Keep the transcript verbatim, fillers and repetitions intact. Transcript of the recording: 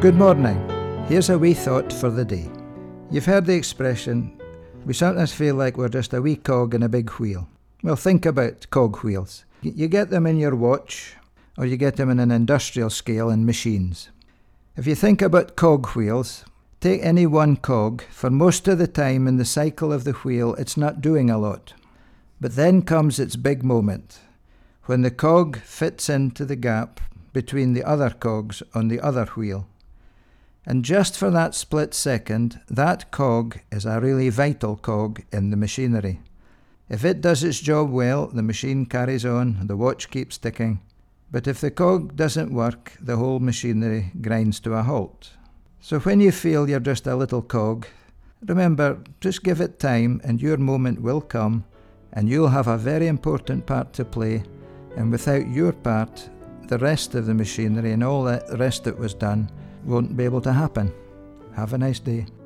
Good morning. Here's a wee thought for the day. You've heard the expression, we sometimes feel like we're just a wee cog in a big wheel. Well, think about cog wheels. You get them in your watch, or you get them in an industrial scale in machines. If you think about cog wheels, take any one cog. For most of the time in the cycle of the wheel, it's not doing a lot. But then comes its big moment, when the cog fits into the gap between the other cogs on the other wheel. And just for that split second, that cog is a really vital cog in the machinery. If it does its job well, the machine carries on, the watch keeps ticking. But if the cog doesn't work, the whole machinery grinds to a halt. So when you feel you're just a little cog, remember, just give it time and your moment will come, and you'll have a very important part to play, and without your part, the rest of the machinery and all that rest that was done won't be able to happen. Have a nice day.